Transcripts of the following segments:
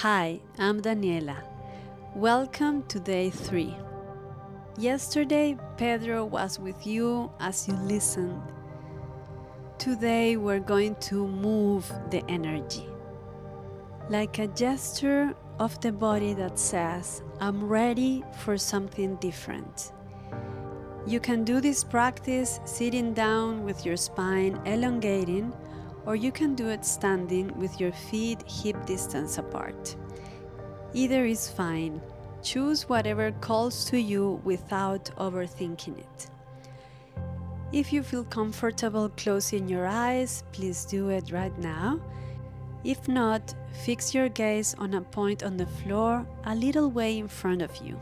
Hi, I'm Daniela. Welcome to day 3. Yesterday, Pedro was with you as you listened. Today, we're going to move the energy. Like a gesture of the body that says, I'm ready for something different. You can do this practice sitting down with your spine elongating, or you can do it standing with your feet hip distance apart. Either is fine. Choose whatever calls to you without overthinking it. If you feel comfortable closing your eyes, please do it right now. If not, fix your gaze on a point on the floor a little way in front of you.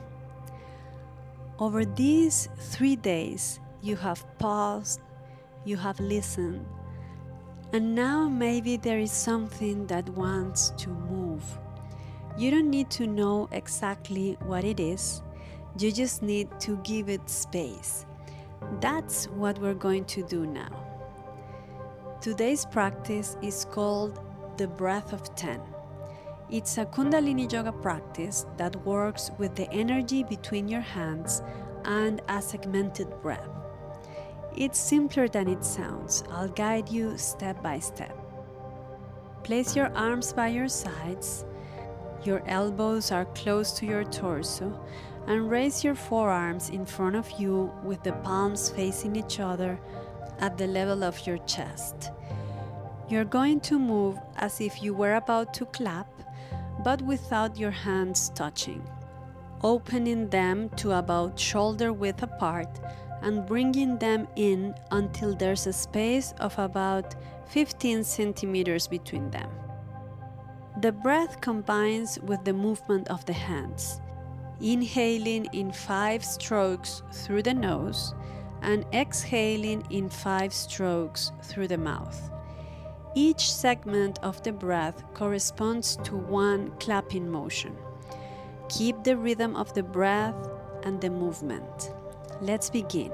Over these 3 days, you have paused, you have listened, and now maybe there is something that wants to move. You don't need to know exactly what it is, you just need to give it space. That's what we're going to do now. Today's practice is called the Breath of 10. It's a Kundalini Yoga practice that works with the energy between your hands and a segmented breath. It's simpler than it sounds. I'll guide you step by step. Place your arms by your sides. Your elbows are close to your torso, and raise your forearms in front of you with the palms facing each other at the level of your chest. You're going to move as if you were about to clap, but without your hands touching, opening them to about shoulder width apart and bringing them in until there's a space of about 15 centimeters between them. The breath combines with the movement of the hands, inhaling in 5 strokes through the nose and exhaling in 5 strokes through the mouth. Each segment of the breath corresponds to one clapping motion. Keep the rhythm of the breath and the movement. Let's begin.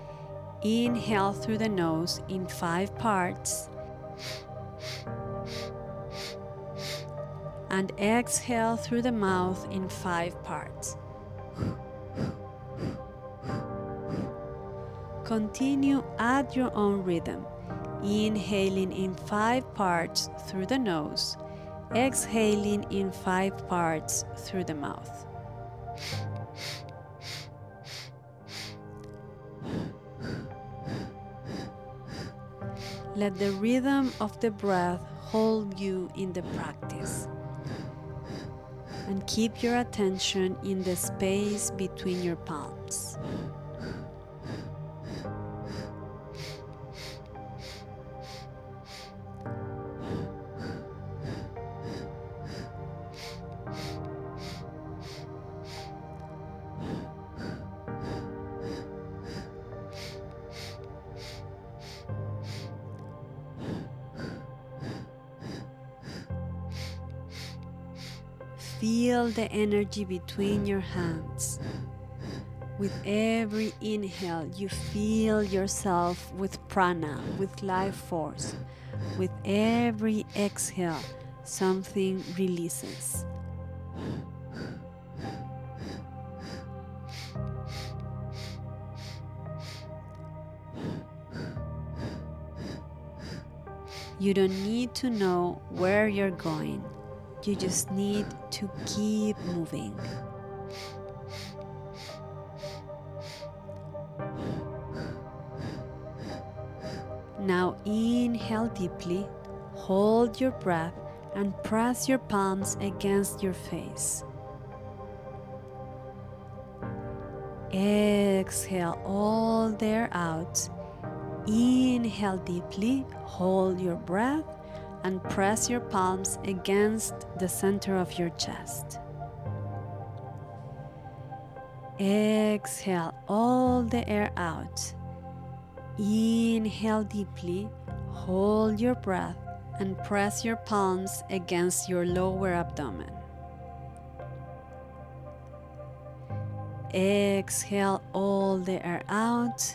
Inhale through the nose in 5 parts and exhale through the mouth in 5 parts. Continue at your own rhythm, inhaling in 5 parts through the nose, exhaling in 5 parts through the mouth. Let the rhythm of the breath hold you in the practice. And keep your attention in the space between your palms. Feel the energy between your hands. With every inhale, you feel yourself with prana, with life force. With every exhale, something releases. You don't need to know where you're going. You just need to keep moving. Now inhale deeply, hold your breath, and press your palms against your face. Exhale all the air out. Inhale deeply, hold your breath, and press your palms against the center of your chest. Exhale all the air out. Inhale deeply, hold your breath, and press your palms against your lower abdomen. Exhale all the air out.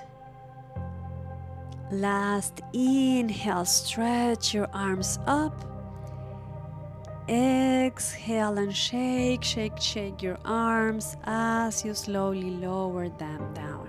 Last inhale, stretch your arms up. exhale and shake, shake, shake your arms as you slowly lower them down.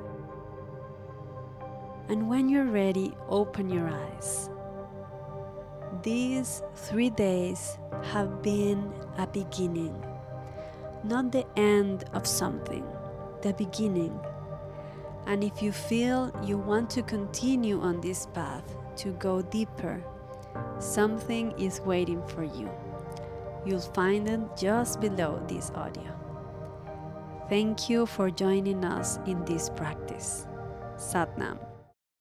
And when you're ready, open your eyes. These 3 days have been a beginning, not the end of something, the beginning. And if you feel you want to continue on this path to go deeper, something is waiting for you. You'll find it just below this audio. Thank you for joining us in this practice. Sat Nam.